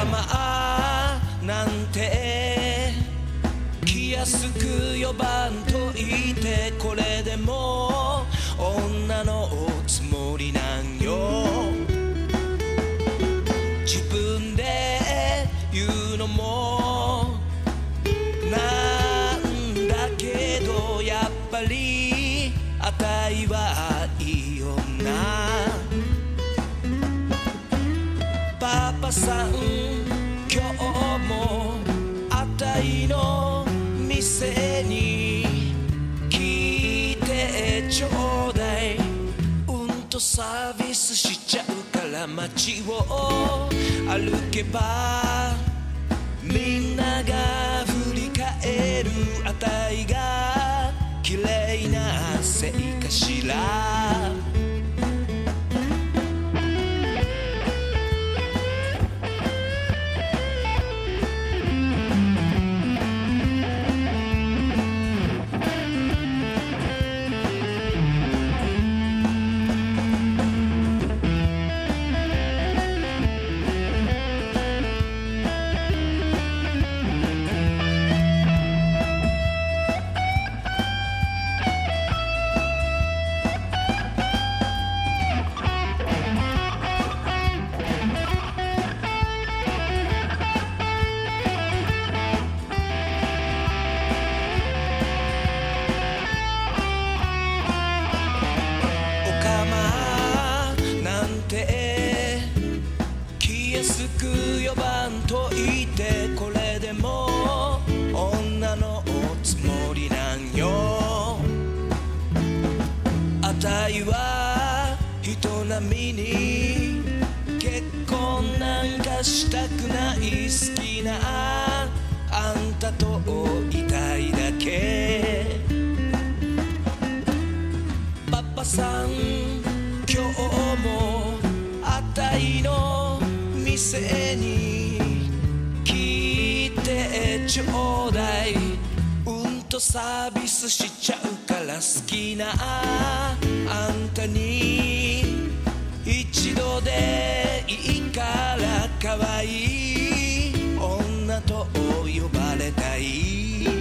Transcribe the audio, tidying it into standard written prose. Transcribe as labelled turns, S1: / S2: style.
S1: まなんて気安く呼ばんといて、これでも女のつもりなんよ。自分で言うのもなんだけど、やっぱりあたいはいい女。パパさん今日もあたいの店に来てちょうだい。サービスしちゃうから街を歩けばみんなが振り返る。あたいが綺麗なせいかしら。気安く呼ばんといて、これでも女のつもりなんよ。あたいは人並みに結婚なんかしたくない。好きなあんたといたいだけ。パパさん今日もあたいの店に来てちょうだい。サービスしちゃうから、好きなあんたに一度でいいから可愛い女と呼ばれたい。